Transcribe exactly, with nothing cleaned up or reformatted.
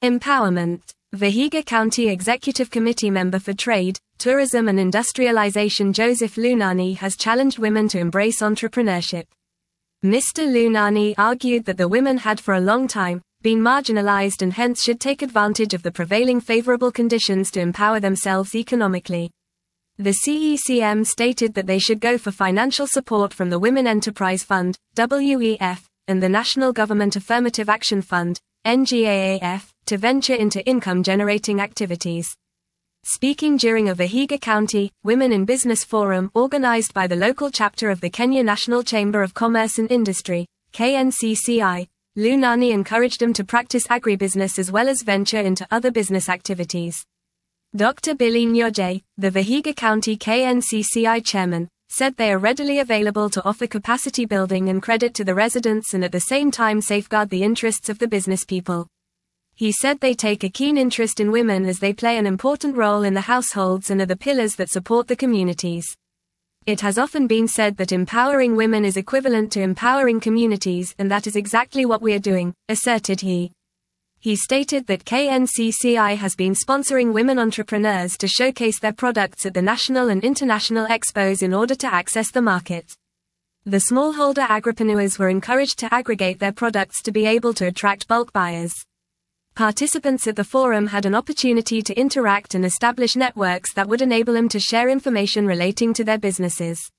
Empowerment. Vihiga County Executive Committee member for Trade, Tourism and Industrialization Joseph Lunani has challenged women to embrace entrepreneurship. Mister Lunani argued that the women had for a long time been marginalized and hence should take advantage of the prevailing favorable conditions to empower themselves economically. The C E C M stated that they should go for financial support from the Women Enterprise Fund, W E F, and the National Government Affirmative Action Fund, N G A A F, to venture into income-generating activities. Speaking during a Vihiga County Women in Business Forum organized by the local chapter of the Kenya National Chamber of Commerce and Industry, K N C C I, Lunani encouraged them to practice agribusiness as well as venture into other business activities. Doctor Billy Nyoje, the Vihiga County K N C C I chairman, said they are readily available to offer capacity building and credit to the residents and at the same time safeguard the interests of the business people. He said they take a keen interest in women as they play an important role in the households and are the pillars that support the communities. It has often been said that empowering women is equivalent to empowering communities, and that is exactly what we are doing, asserted he. He stated that K N C C I has been sponsoring women entrepreneurs to showcase their products at the national and international expos in order to access the market. The smallholder agripreneurs were encouraged to aggregate their products to be able to attract bulk buyers. Participants at the forum had an opportunity to interact and establish networks that would enable them to share information relating to their businesses.